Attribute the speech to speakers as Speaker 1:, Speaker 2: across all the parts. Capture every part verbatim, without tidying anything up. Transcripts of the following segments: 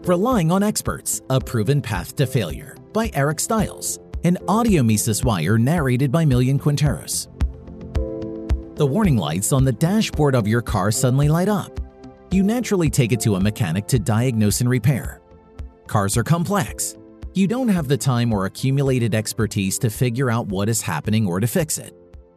Speaker 1: Relying on Experts, A Proven Path to Failure by Eric Stiles, an audio Mises Wire narrated by Millian Quinteros. The warning lights on the dashboard of your car suddenly light up. You naturally take it to a mechanic to diagnose and repair. Cars are complex. You don't have the time or accumulated expertise to figure out what is happening or to fix it.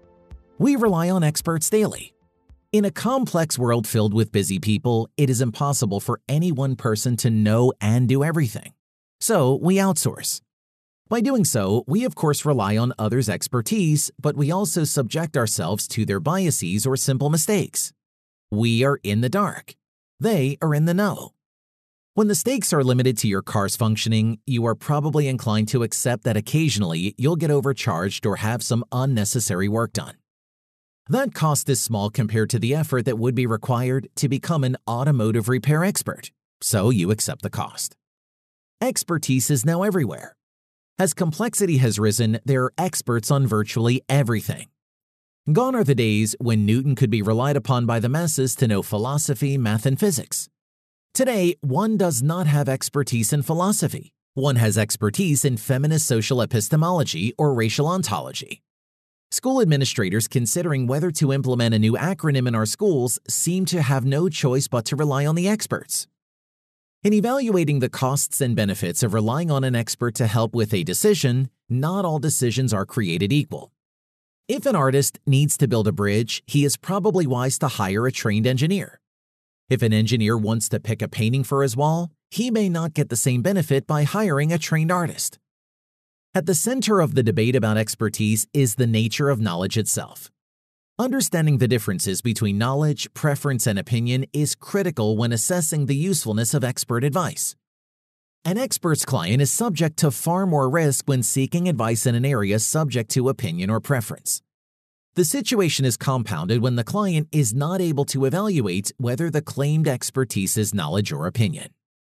Speaker 1: We rely on experts daily. In a complex world filled with busy people, it is impossible for any one person to know and do everything. So we outsource. By doing so, we of course rely on others' expertise, but we also subject ourselves to their biases or simple mistakes. We are in the dark. They are in the know. When the stakes are limited to your car's functioning, you are probably inclined to accept that occasionally you'll get overcharged or have some unnecessary work done. That cost is small compared to the effort that would be required to become an automotive repair expert, so you accept the cost. Expertise is now everywhere. As complexity has risen, there are experts on virtually everything. Gone are the days when Newton could be relied upon by the masses to know philosophy, math, and physics. Today, one does not have expertise in philosophy. One has expertise in feminist social epistemology or racial ontology. School administrators considering whether to implement a new acronym in our schools seem to have no choice but to rely on the experts. In evaluating the costs and benefits of relying on an expert to help with a decision, not all decisions are created equal. If an artist needs to build a bridge, he is probably wise to hire a trained engineer. If an engineer wants to pick a painting for his wall, he may not get the same benefit by hiring a trained artist. At the center of the debate about expertise is the nature of knowledge itself. Understanding the differences between knowledge, preference, and opinion is critical when assessing the usefulness of expert advice. An expert's client is subject to far more risk when seeking advice in an area subject to opinion or preference. The situation is compounded when the client is not able to evaluate whether the claimed expertise is knowledge or opinion.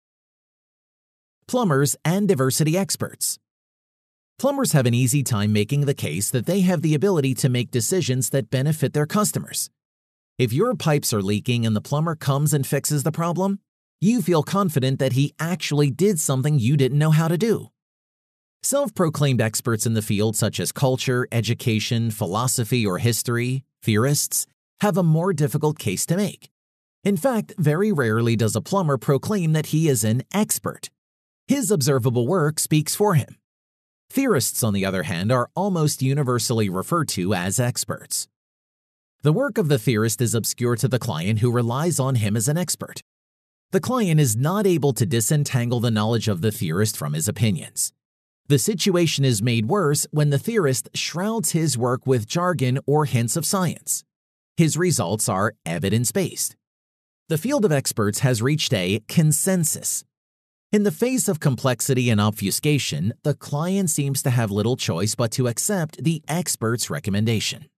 Speaker 1: Plumbers and diversity experts. Plumbers have an easy time making the case that they have the ability to make decisions that benefit their customers. If your pipes are leaking and the plumber comes and fixes the problem, you feel confident that he actually did something you didn't know how to do. Self-proclaimed experts in the field such as culture, education, philosophy, or history, theorists, have a more difficult case to make. In fact, very rarely does a plumber proclaim that he is an expert. His observable work speaks for him. Theorists, on the other hand, are almost universally referred to as experts. The work of the theorist is obscure to the client who relies on him as an expert. The client is not able to disentangle the knowledge of the theorist from his opinions. The situation is made worse when the theorist shrouds his work with jargon or hints of science. His results are evidence-based. The field of experts has reached a consensus. In the face of complexity and obfuscation, the client seems to have little choice but to accept the expert's recommendation.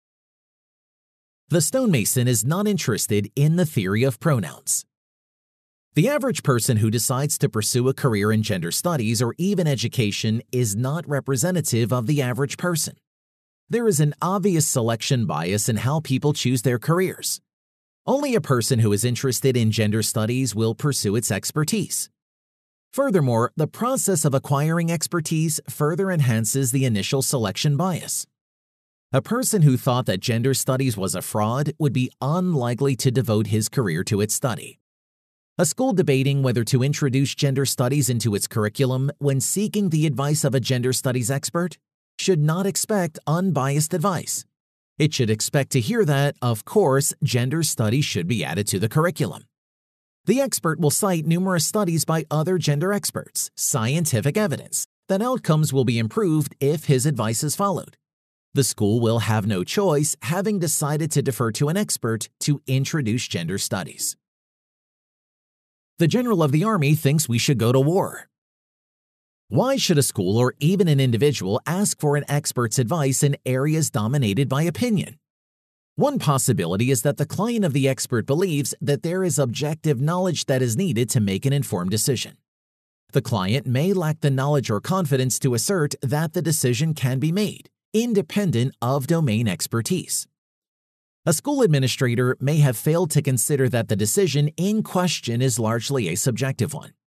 Speaker 1: The stonemason is not interested in the theory of pronouns. The average person who decides to pursue a career in gender studies or even education is not representative of the average person. There is an obvious selection bias in how people choose their careers. Only a person who is interested in gender studies will pursue its expertise. Furthermore, the process of acquiring expertise further enhances the initial selection bias. A person who thought that gender studies was a fraud would be unlikely to devote his career to its study. A school debating whether to introduce gender studies into its curriculum when seeking the advice of a gender studies expert should not expect unbiased advice. It should expect to hear that, of course, gender studies should be added to the curriculum. The expert will cite numerous studies by other gender experts, scientific evidence that outcomes will be improved if his advice is followed. The school will have no choice, having decided to defer to an expert to introduce gender studies. The general of the army thinks we should go to war. Why should a school or even an individual ask for an expert's advice in areas dominated by opinion? One possibility is that the client of the expert believes that there is objective knowledge that is needed to make an informed decision. The client may lack the knowledge or confidence to assert that the decision can be made, independent of domain expertise. A school administrator may have failed to consider that the decision in question is largely a subjective one.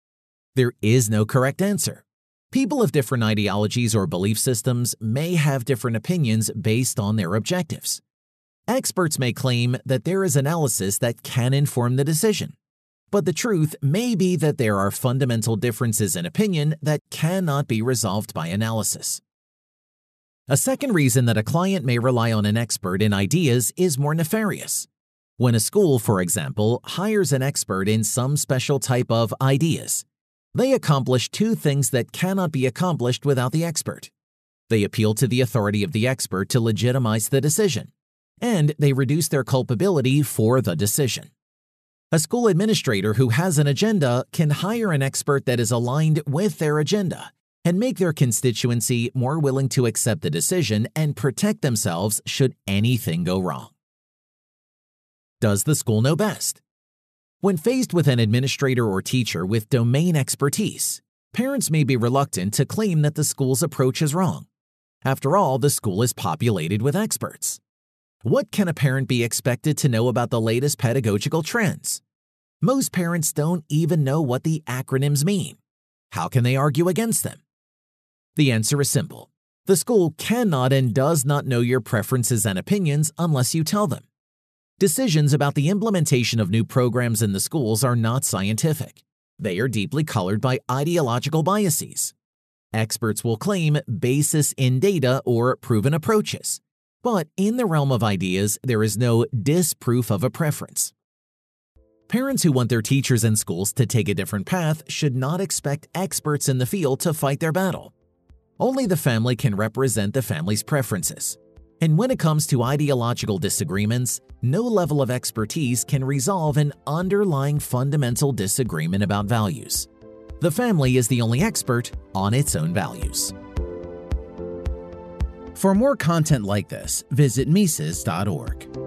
Speaker 1: There is no correct answer. People of different ideologies or belief systems may have different opinions based on their objectives. Experts may claim that there is analysis that can inform the decision, but the truth may be that there are fundamental differences in opinion that cannot be resolved by analysis. A second reason that a client may rely on an expert in ideas is more nefarious. When a school, for example, hires an expert in some special type of ideas, they accomplish two things that cannot be accomplished without the expert. They appeal to the authority of the expert to legitimize the decision, and they reduce their culpability for the decision. A school administrator who has an agenda can hire an expert that is aligned with their agenda and make their constituency more willing to accept the decision and protect themselves should anything go wrong. Does the school know best? When faced with an administrator or teacher with domain expertise, parents may be reluctant to claim that the school's approach is wrong. After all, the school is populated with experts. What can a parent be expected to know about the latest pedagogical trends? Most parents don't even know what the acronyms mean. How can they argue against them? The answer is simple. The school cannot and does not know your preferences and opinions unless you tell them. Decisions about the implementation of new programs in the schools are not scientific. They are deeply colored by ideological biases. Experts will claim basis in data or proven approaches, but in the realm of ideas, there is no disproof of a preference. Parents who want their teachers and schools to take a different path should not expect experts in the field to fight their battle. Only the family can represent the family's preferences. And when it comes to ideological disagreements, no level of expertise can resolve an underlying fundamental disagreement about values. The family is the only expert on its own values.
Speaker 2: For more content like this, visit Mises dot org.